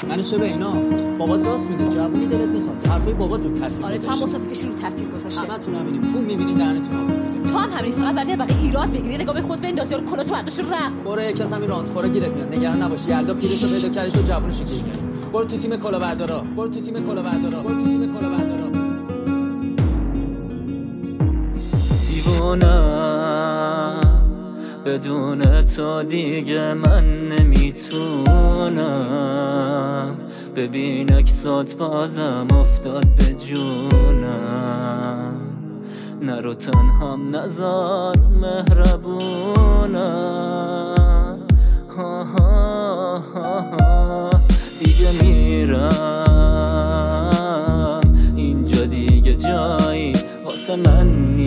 یعنی چه به اینا؟ بابات راست میگه، جوونی دلت میخواد. حرفای بابات رو تاثیر آره گذاشته. تو هم مصافی کشی رو تاثیر گذاشته. همتون همینی، پول میبینی دهنتون آب میفته. تو هم همین، فقط بعد بقیه ایراد بگیری، نگاه به خود بنداز، یارو کلاتو برداشت رفت. برو یک از همین راندخورا گیرت میاد. نگران نباش، یلدا پیرشو پیدا کردی، تو جوونشو گیر کردی. برو تو تیم کلاهبردارا، برو تو تیم کلاهبردارا، برو تو تیم کلاهبردارا. دیوانم بدون تو دیگه من نمیتونم. ببین اکسات بازم افتاد به جونم. نرو تنهام نزار مهربونم. دیگه میرم، اینجا دیگه جایی واسه من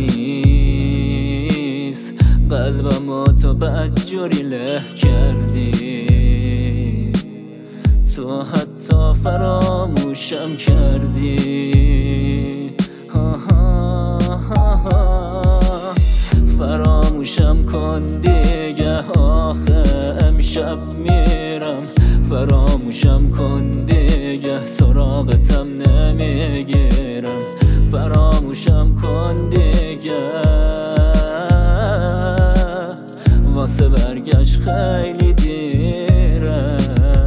نیست. قلبمو تو بدجوری له کردی، تو حتی فراموشم کردی. فراموشم کن دیگه، آخه امشب میرم. فراموشم کن دیگه، سراغتم نمیگیرم. فراموشم کن دیگه، واسه برگشت خیلی دیره.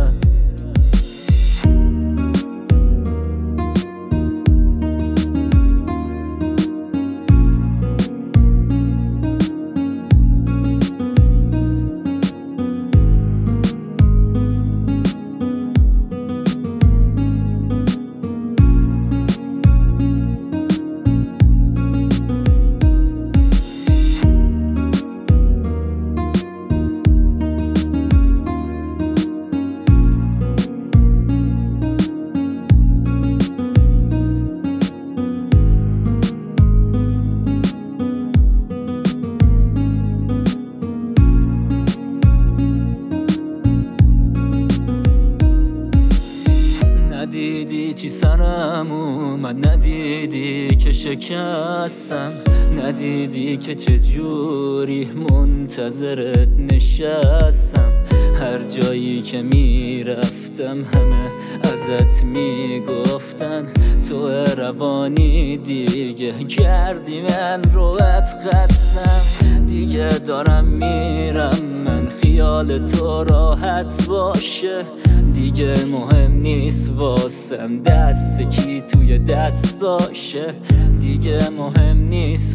ندیدی چی سرم اومد، ندیدی که شکستم، ندیدی که چجوری منتظرت نشستم. هر جایی که میرفتم همه ازت میگفتن تو روانی دیگه کردی من روت خستم. دیگه دارم میرم من، خیال تو راحت باشه. دیگه مهم نیست واسم دست کی توی دستاشه. دیگه مهم نیست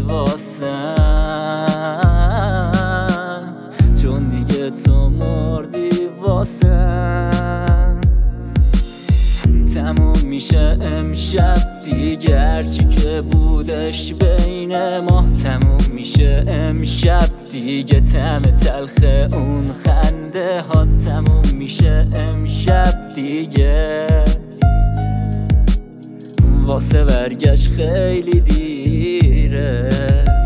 واسم، چون دیگه تو مردی واسم. تموم میشه امشب دیگه، هرچی که بودش بین ما تموم میشه امشب دیگه. طعم تلخ اون خنده ها تموم میشه امشب دیگه، واسه برگشت خیلی دیره.